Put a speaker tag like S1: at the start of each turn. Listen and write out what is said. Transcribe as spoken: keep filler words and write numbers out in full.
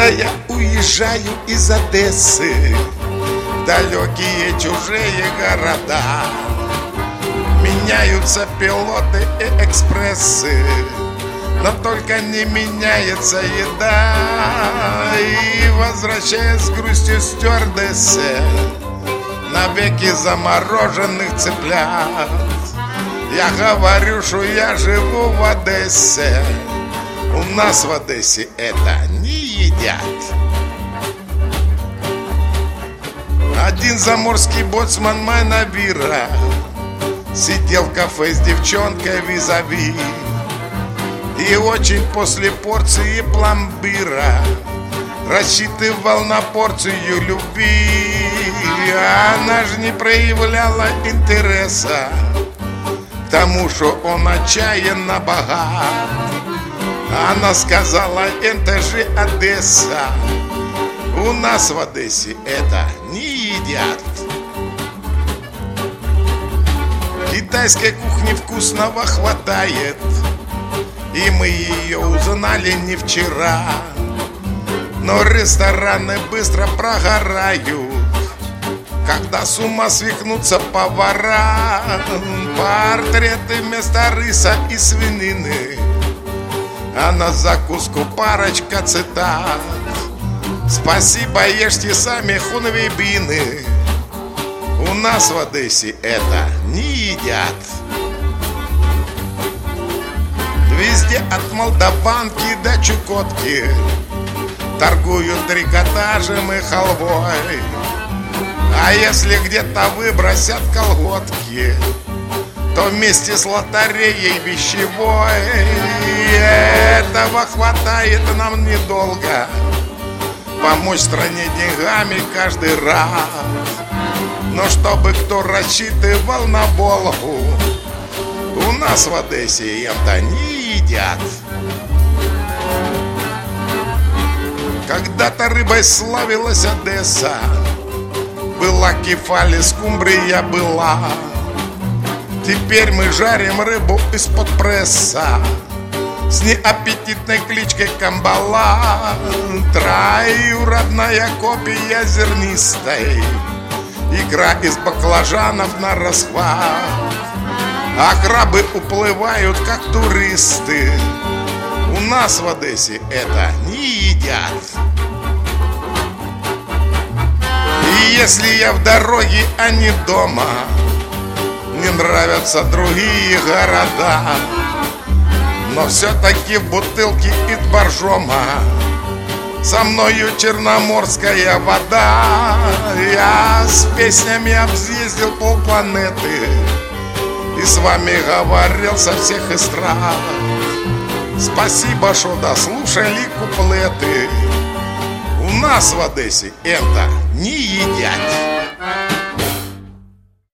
S1: Когда я уезжаю из Одессы в далекие чужие города, меняются пилоты и экспрессы, но только не меняется еда. И возвращаясь с грустью стюардессы навеки замороженных цыплят, я говорю, что я живу в Одессе. У нас в Одессе это не едят. Один заморский боцман Майнавира сидел в кафе с девчонкой визави, и очень после порции пломбира рассчитывал на порцию любви. Она же не проявляла интереса к тому, что он отчаянно богат. Она сказала: это же Одесса, у нас в Одессе это не едят. Китайской кухни вкусного хватает, и мы ее узнали не вчера. Но рестораны быстро прогорают, когда с ума свихнутся повара. Портреты вместо рыса и свинины, а на закуску парочка цитат: спасибо, ешьте сами хунвейбины, у нас в Одессе это не едят. Везде от Молдаванки до Чукотки торгуют трикотажем и халвой. А если где-то выбросят колготки, то вместе с лотереей вещевой. Этого хватает нам недолго помочь стране деньгами каждый раз. Но чтобы кто рассчитывал на Волгу, у нас в Одессе это не едят. Когда-то рыбой славилась Одесса, была кефали, скумбрия была. Теперь мы жарим рыбу из-под пресса с неаппетитной кличкой Камбала. Троюродная копия зернистой, икра из баклажанов на расхват. А крабы уплывают, как туристы, у нас в Одессе это не едят. И если я в дороге, а не дома, мне нравятся другие города, но все-таки в бутылке из боржома со мною черноморская вода. Я с песнями объездил полпланеты и с вами говорил со всех эстрад. Спасибо, что дослушали куплеты. У нас в Одессе это не едят.